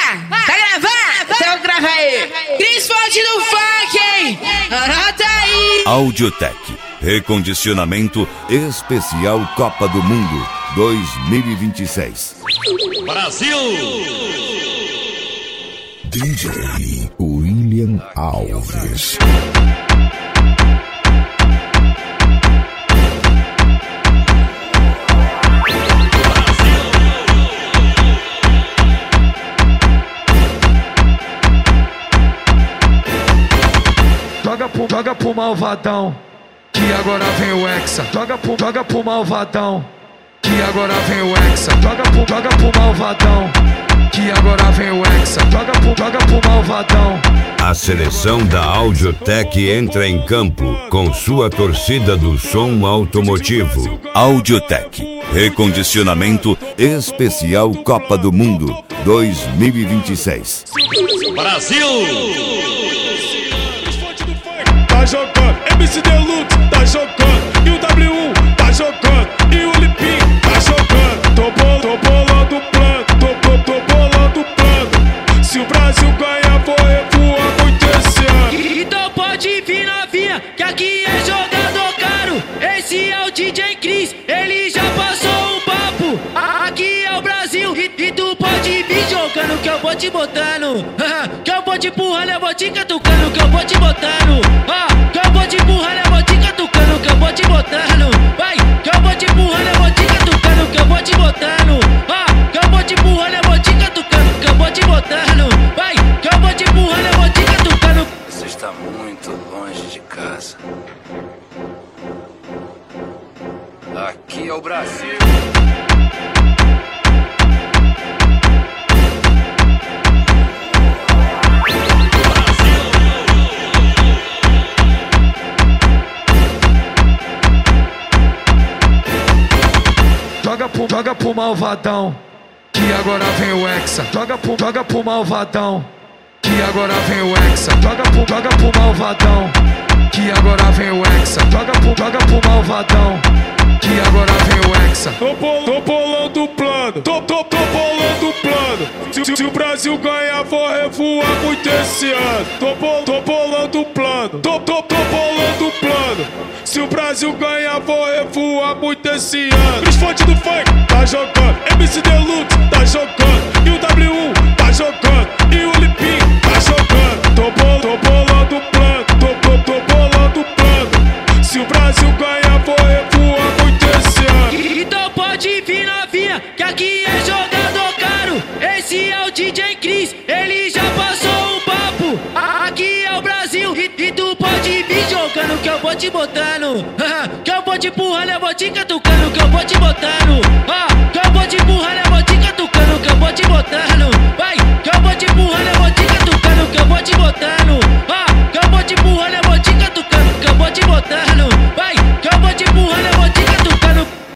Tá gravando? Então grava aí. Cris Forte do funk, hein? Anota aí. Audiotec. Recondicionamento especial Copa do Mundo 2026. Brasil! DJ William Alves. Joga pro malvadão, que agora vem o Hexa. Joga pro malvadão, que agora vem o Hexa. Joga pro malvadão, que agora vem o Hexa. Joga pro malvadão. A seleção da Audiotec entra em campo com sua torcida do som automotivo. Audiotec. Recondicionamento especial Copa do Mundo 2026. Brasil! Tá jogando, MC Deluxe tá jogando, e o W1 tá jogando, e o Lipinho tá jogando. Tô bolando o plano, tô bolando o plano. Se o Brasil ganhar, vou revoar muito esse ano. Então pode vir novinha, que aqui é jogador caro. Esse é o DJ Cris, ele já passou um papo. Aqui é o Brasil, e tu pode vir jogando, que eu vou te botando. Que eu vou te empurrando, eu vou te catucando, que eu vou te botando. Que eu vou te empurrando, eu vou te catucando, que eu vou te botando. Vai, que eu vou te empurrando, eu vou te catucando, que eu vou te botando. Que eu vou te empurrando, eu vou te catucando, que eu vou te botando. Vai, que eu vou te empurrando, eu vou te catucando. Você está muito longe de casa. Aqui é o Brasil. Joga pro malvadão, que agora vem o Hexa. Joga pro malvadão, que agora vem o Hexa. Joga pro malvadão, que agora vem o Hexa. Joga pro malvadão, que agora vem o Hexa. Tô bolando o plano, tô bolando o plano. Se o Brasil ganhar, vou revoar muito esse ano. Tô bolando o plano, tô bolando o plano. Se o Brasil ganhar, vou revoar muito esse ano. Cris Forte do funk tá jogando, MC Deluxe tá jogando, e o W1 tá jogando, e o Lipinho tá jogando. Tô bolando o plano, tô bolando o plano. Se o Brasil ganhar, vou revoar muito esse ano. Então pode vir novinha, que aqui é jogador caro. Esse é o DJ Cris, ele já passou um papo. Aqui é o Brasil, e tu pode vir jogando, que eu vou te botando. Que eu vou te empurrando, eu vou te catucando, que eu vou te botando.